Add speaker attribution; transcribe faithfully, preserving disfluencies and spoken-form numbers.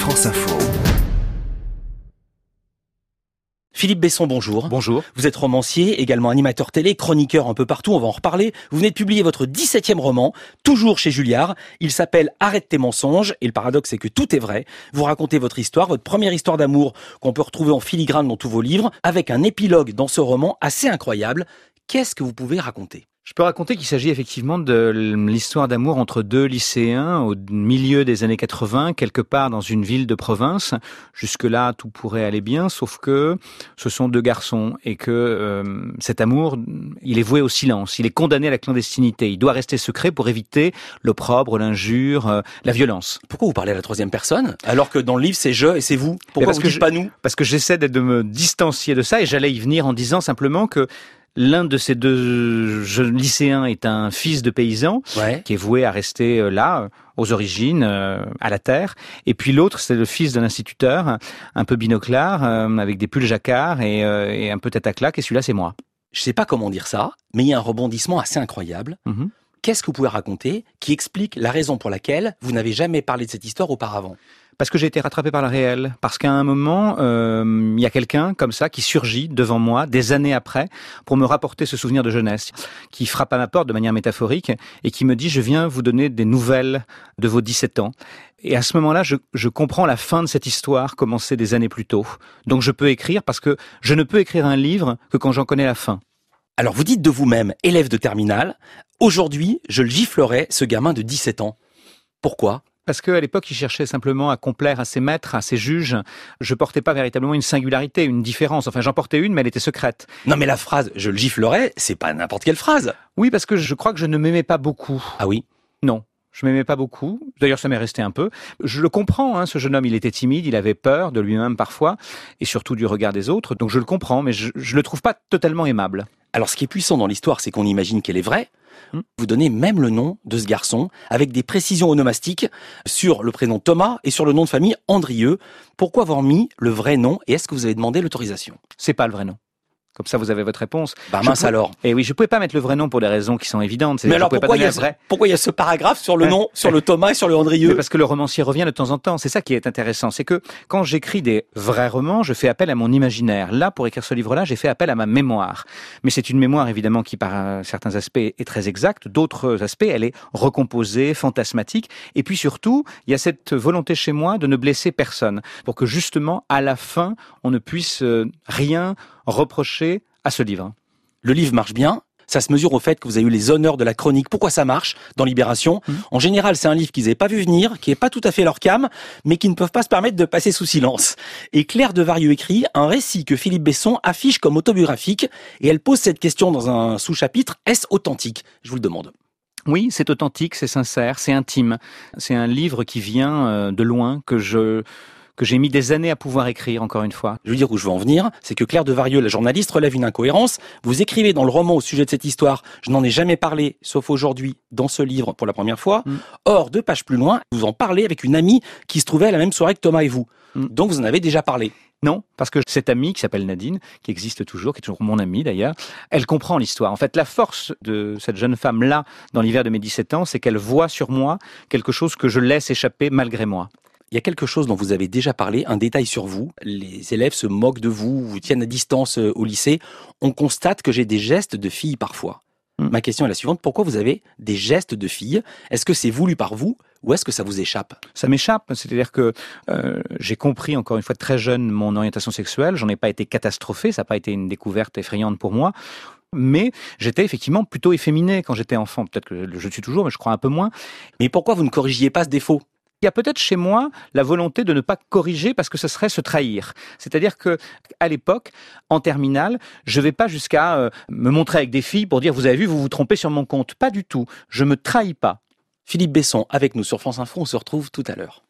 Speaker 1: France Info.
Speaker 2: Philippe Besson, bonjour.
Speaker 3: Bonjour.
Speaker 2: Vous êtes romancier, également animateur télé, chroniqueur un peu partout, on va en reparler. Vous venez de publier votre dix-septième roman, toujours chez Julliard. Il s'appelle Arrête tes mensonges, et le paradoxe c'est que tout est vrai. Vous racontez votre histoire, votre première histoire d'amour qu'on peut retrouver en filigrane dans tous vos livres, avec un épilogue dans ce roman assez incroyable. Qu'est-ce que vous pouvez raconter ?
Speaker 3: Je peux raconter qu'il s'agit effectivement de l'histoire d'amour entre deux lycéens au milieu des années quatre-vingts, quelque part dans une ville de province. Jusque-là, tout pourrait aller bien, sauf que ce sont deux garçons et que euh, cet amour, il est voué au silence. Il est condamné à la clandestinité. Il doit rester secret pour éviter l'opprobre, l'injure, euh, la violence.
Speaker 2: Pourquoi vous parlez à la troisième personne, alors que dans le livre c'est je et c'est vous ? Pourquoi vous dites
Speaker 3: je,
Speaker 2: pas nous ?
Speaker 3: Parce que j'essaie de me distancier de ça et j'allais y venir en disant simplement que l'un de ces deux jeunes lycéens est un fils de paysan,
Speaker 2: ouais.
Speaker 3: qui est voué à rester là, aux origines, à la terre. Et puis l'autre, c'est le fils d'un instituteur, un peu binoclard, avec des pulls jacquards et, et un peu tête à claque. Et celui-là, c'est moi.
Speaker 2: Je sais pas comment dire ça, mais il y a un rebondissement assez incroyable. Mm-hmm. Qu'est-ce que vous pouvez raconter qui explique la raison pour laquelle vous n'avez jamais parlé de cette histoire auparavant ?
Speaker 3: Parce que j'ai été rattrapé par le réel. Parce qu'à un moment, euh, il y a quelqu'un comme ça qui surgit devant moi, des années après, pour me rapporter ce souvenir de jeunesse, qui frappe à ma porte de manière métaphorique et qui me dit « Je viens vous donner des nouvelles de vos dix-sept ans ». Et à ce moment-là, je, je comprends la fin de cette histoire commencée des années plus tôt. Donc je peux écrire parce que je ne peux écrire un livre que quand j'en connais la fin.
Speaker 2: Alors vous dites de vous-même, élève de terminale, aujourd'hui, je le giflerai, ce gamin de dix-sept ans. Pourquoi ?
Speaker 3: Parce qu'à l'époque, il cherchait simplement à complaire à ses maîtres, à ses juges. Je portais pas véritablement une singularité, une différence. Enfin, j'en portais une, mais elle était secrète.
Speaker 2: Non, mais la phrase « je le giflerai », c'est pas n'importe quelle phrase.
Speaker 3: Oui, parce que je crois que je ne m'aimais pas beaucoup.
Speaker 2: Ah oui ?
Speaker 3: Non. Je m'aimais pas beaucoup. D'ailleurs, ça m'est resté un peu. Je le comprends, hein, ce jeune homme, il était timide, il avait peur de lui-même parfois, et surtout du regard des autres. Donc je le comprends, mais je, je le trouve pas totalement aimable.
Speaker 2: Alors, ce qui est puissant dans l'histoire, c'est qu'on imagine qu'elle est vraie. Vous donnez même le nom de ce garçon, avec des précisions onomastiques sur le prénom Thomas et sur le nom de famille Andrieux. Pourquoi avoir mis le vrai nom et est-ce que vous avez demandé l'autorisation ?
Speaker 3: C'est pas le vrai nom. Comme ça, vous avez votre réponse.
Speaker 2: Bah mince
Speaker 3: pouvais...
Speaker 2: alors.
Speaker 3: Eh oui, je pouvais pas mettre le vrai nom pour des raisons qui sont évidentes.
Speaker 2: Mais alors pourquoi il, y a ce... pourquoi il y a ce paragraphe sur le nom, sur le Thomas et sur le Andrieux ?
Speaker 3: Mais parce que le romancier revient de temps en temps. C'est ça qui est intéressant. C'est que quand j'écris des vrais romans, je fais appel à mon imaginaire. Là, pour écrire ce livre-là, j'ai fait appel à ma mémoire. Mais c'est une mémoire, évidemment, qui, par certains aspects, est très exacte. D'autres aspects, elle est recomposée, fantasmatique. Et puis surtout, il y a cette volonté chez moi de ne blesser personne. Pour que justement, à la fin, on ne puisse rien reprocher à ce livre.
Speaker 2: Le livre marche bien, ça se mesure au fait que vous avez eu les honneurs de la chronique. Pourquoi ça marche dans Libération ? mmh. En général, c'est un livre qu'ils n'avaient pas vu venir, qui n'est pas tout à fait leur came, mais qui ne peuvent pas se permettre de passer sous silence. Et Claire Devarieux écrit un récit que Philippe Besson affiche comme autobiographique, et elle pose cette question dans un sous-chapitre, est-ce authentique ? Je vous le demande.
Speaker 3: Oui, c'est authentique, c'est sincère, c'est intime. C'est un livre qui vient de loin, que je... que j'ai mis des années à pouvoir écrire, encore une fois.
Speaker 2: Je veux dire où je veux en venir, c'est que Claire Devarieux, la journaliste, relève une incohérence. Vous écrivez dans le roman au sujet de cette histoire, je n'en ai jamais parlé, sauf aujourd'hui, dans ce livre pour la première fois. Mm. Or, deux pages plus loin, vous en parlez avec une amie qui se trouvait à la même soirée que Thomas et vous. Mm. Donc vous en avez déjà parlé.
Speaker 3: Non, parce que cette amie qui s'appelle Nadine, qui existe toujours, qui est toujours mon amie d'ailleurs, elle comprend l'histoire. En fait, la force de cette jeune femme-là, dans l'hiver de mes dix-sept ans, c'est qu'elle voit sur moi quelque chose que je laisse échapper malgré moi.
Speaker 2: Il y a quelque chose dont vous avez déjà parlé, un détail sur vous. Les élèves se moquent de vous, vous tiennent à distance au lycée. On constate que j'ai des gestes de fille parfois. Mmh. Ma question est la suivante, pourquoi vous avez des gestes de fille ? Est-ce que c'est voulu par vous ou est-ce que ça vous échappe ?
Speaker 3: Ça m'échappe, c'est-à-dire que euh, j'ai compris encore une fois très jeune mon orientation sexuelle, j'en ai pas été catastrophé, ça n'a pas été une découverte effrayante pour moi. Mais j'étais effectivement plutôt efféminé quand j'étais enfant. Peut-être que je le suis toujours, mais je crois un peu moins.
Speaker 2: Mais pourquoi vous ne corrigiez pas ce défaut ?
Speaker 3: Il y a peut-être chez moi la volonté de ne pas corriger parce que ce serait se trahir. C'est-à-dire que à l'époque, en terminale, je vais pas jusqu'à euh, me montrer avec des filles pour dire « vous avez vu, vous vous trompez sur mon compte ». Pas du tout. Je me trahis pas.
Speaker 2: Philippe Besson avec nous sur France Info, on se retrouve tout à l'heure.